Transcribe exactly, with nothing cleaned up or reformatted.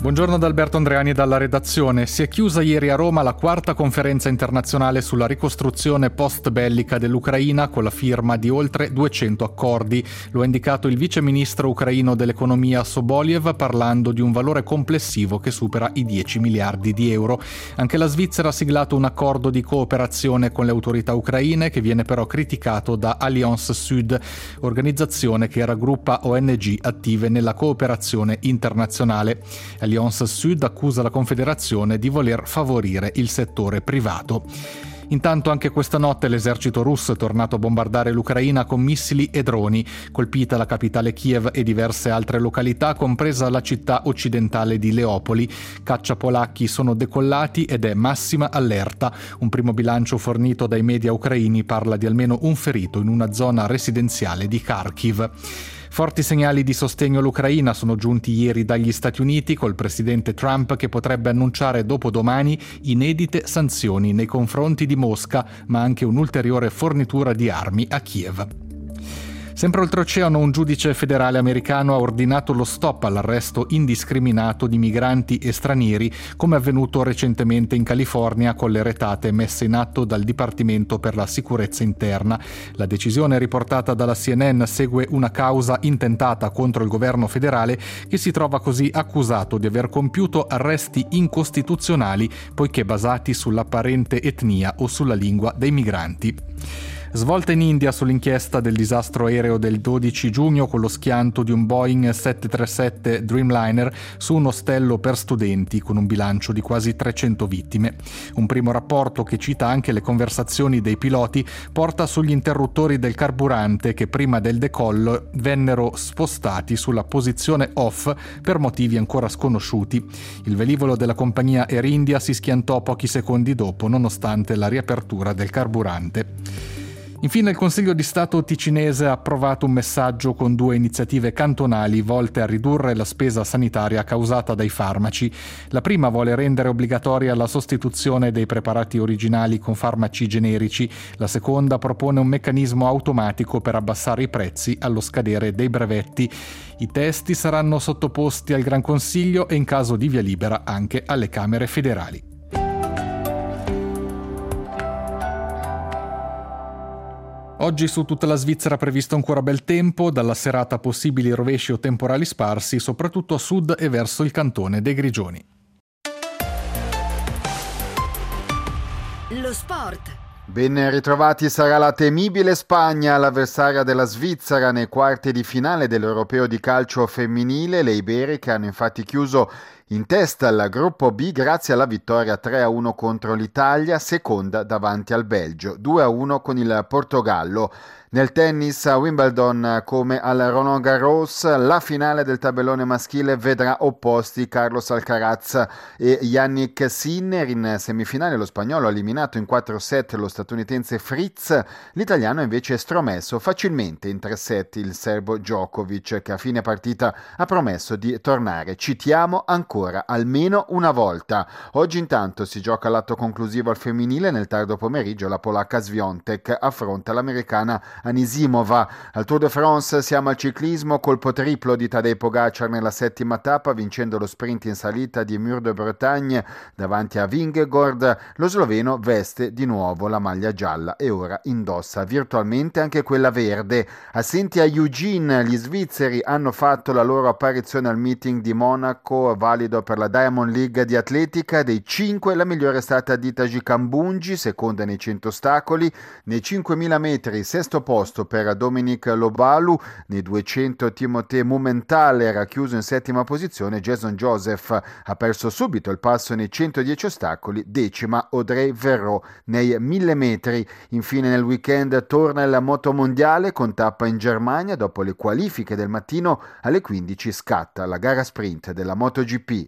Buongiorno da Alberto Andreani dalla redazione. Si è chiusa ieri a Roma la quarta conferenza internazionale sulla ricostruzione post-bellica dell'Ucraina con la firma di oltre duecento accordi. Lo ha indicato il vice ministro ucraino dell'economia Soboliev parlando di un valore complessivo che supera i dieci miliardi di euro. Anche la Svizzera ha siglato un accordo di cooperazione con le autorità ucraine che viene però criticato da Alliance Sud, organizzazione che raggruppa O N G attive nella cooperazione internazionale. Alliance Sud accusa la Confederazione di voler favorire il settore privato. Intanto anche questa notte l'esercito russo è tornato a bombardare l'Ucraina con missili e droni, colpita la capitale Kiev e diverse altre località, compresa la città occidentale di Leopoli. Cacciapolacchi sono decollati ed è massima allerta. Un primo bilancio fornito dai media ucraini parla di almeno un ferito in una zona residenziale di Kharkiv. Forti segnali di sostegno all'Ucraina sono giunti ieri dagli Stati Uniti col presidente Trump che potrebbe annunciare dopodomani inedite sanzioni nei confronti di Mosca, ma anche un'ulteriore fornitura di armi a Kiev. Sempre oltreoceano un giudice federale americano ha ordinato lo stop all'arresto indiscriminato di migranti e stranieri, come avvenuto recentemente in California con le retate messe in atto dal Dipartimento per la Sicurezza Interna. La decisione riportata dalla C N N segue una causa intentata contro il governo federale che si trova così accusato di aver compiuto arresti incostituzionali poiché basati sull'apparente etnia o sulla lingua dei migranti. Svolta in India sull'inchiesta del disastro aereo del dodici giugno con lo schianto di un Boeing sette tre sette Dreamliner su un ostello per studenti con un bilancio di quasi trecento vittime. Un primo rapporto che cita anche le conversazioni dei piloti porta sugli interruttori del carburante che prima del decollo vennero spostati sulla posizione off per motivi ancora sconosciuti. Il velivolo della compagnia Air India si schiantò pochi secondi dopo nonostante la riapertura del carburante. Infine il Consiglio di Stato ticinese ha approvato un messaggio con due iniziative cantonali volte a ridurre la spesa sanitaria causata dai farmaci. La prima vuole rendere obbligatoria la sostituzione dei preparati originali con farmaci generici. La seconda propone un meccanismo automatico per abbassare i prezzi allo scadere dei brevetti. I testi saranno sottoposti al Gran Consiglio e in caso di via libera anche alle Camere federali. Oggi su tutta la Svizzera previsto ancora bel tempo, dalla serata possibili rovesci o temporali sparsi, soprattutto a sud e verso il cantone dei Grigioni. Lo sport. Ben ritrovati, sarà la temibile Spagna l'avversaria della Svizzera nei quarti di finale dell'Europeo di calcio femminile. Le iberiche hanno infatti chiuso in testa al gruppo B grazie alla vittoria tre a uno contro l'Italia, seconda davanti al Belgio, due a uno con il Portogallo. Nel tennis a Wimbledon come al Roland Garros, la finale del tabellone maschile vedrà opposti Carlos Alcaraz e Yannick Sinner. In semifinale lo spagnolo ha eliminato in quattro set lo statunitense Fritz, l'italiano invece è stromesso facilmente in tre set il serbo Djokovic, che a fine partita ha promesso di tornare. Citiamo ancora almeno una volta. Oggi intanto si gioca l'atto conclusivo al femminile, nel tardo pomeriggio la polacca Swiatek affronta l'americana Anisimova. Al Tour de France siamo al ciclismo, colpo triplo di Tadej Pogacar nella settima tappa, vincendo lo sprint in salita di Mur de Bretagne davanti a Vingegaard. Lo sloveno veste di nuovo la maglia gialla e ora indossa virtualmente anche quella verde. Assenti a Eugene, gli svizzeri hanno fatto la loro apparizione al meeting di Monaco, valido per la Diamond League di atletica. Dei cinque la migliore è stata Ditaji Kambunji, seconda nei cento ostacoli. Nei cinquemila metri sesto posto per Dominic Lobalu, nei duecento Timothée Mumentale era chiuso in settima posizione. Jason Joseph ha perso subito il passo nei centodieci ostacoli, decima Audrey Verreau nei mille metri. Infine nel weekend torna il motomondiale con tappa in Germania. Dopo le qualifiche del mattino alle quindici scatta la gara sprint della MotoGP.